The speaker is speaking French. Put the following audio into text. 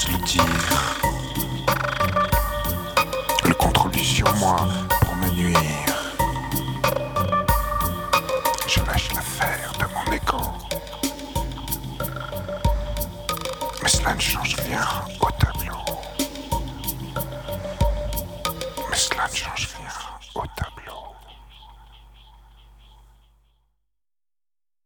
j'ose le dire. Le contrôle du sur moi pour me nuire. Je lâche l'affaire de mon égo. Mais cela ne change rien au tableau. Mais cela ne change rien au tableau.